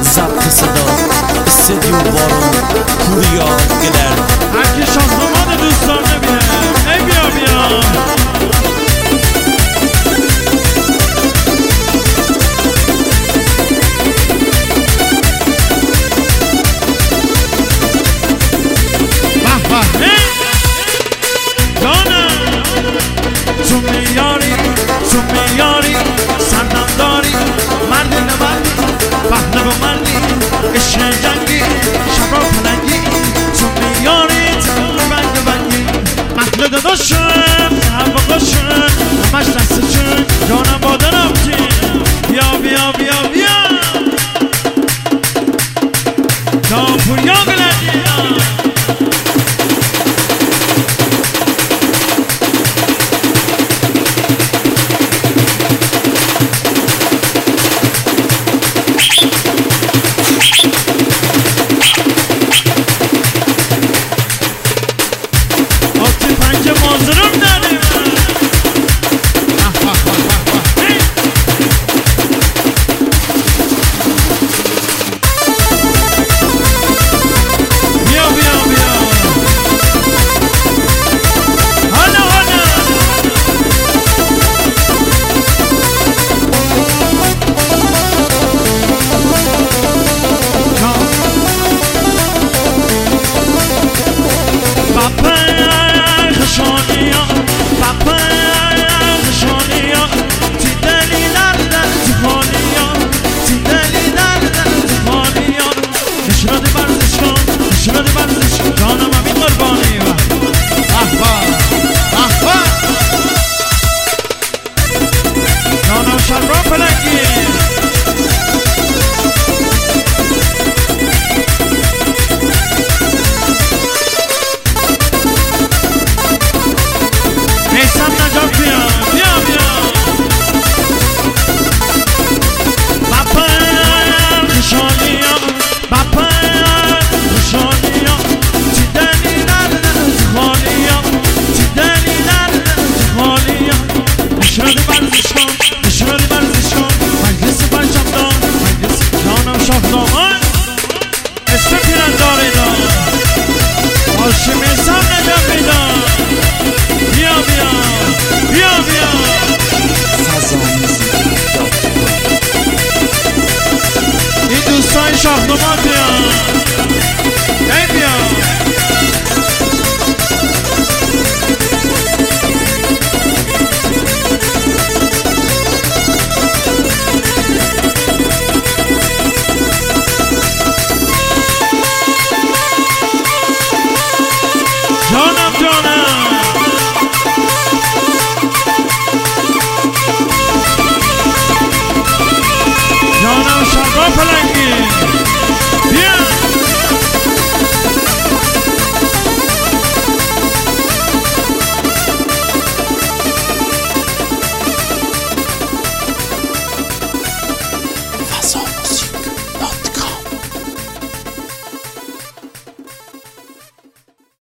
ضبط صدا استدیو بارون پوریا گلر هرکی شاهنامه دوستان نبینه ای بیا بیا تو میاری سردم داری مردی نمردی پهلو و مردی عشق جنگی شب را پلنگی تو میاری تو بنگ بنگی محل داداشم هوا قاشم همش دستشم جانم باده رفتی بیا بیا بیا بیا تا پوریا گلردی شاهنامه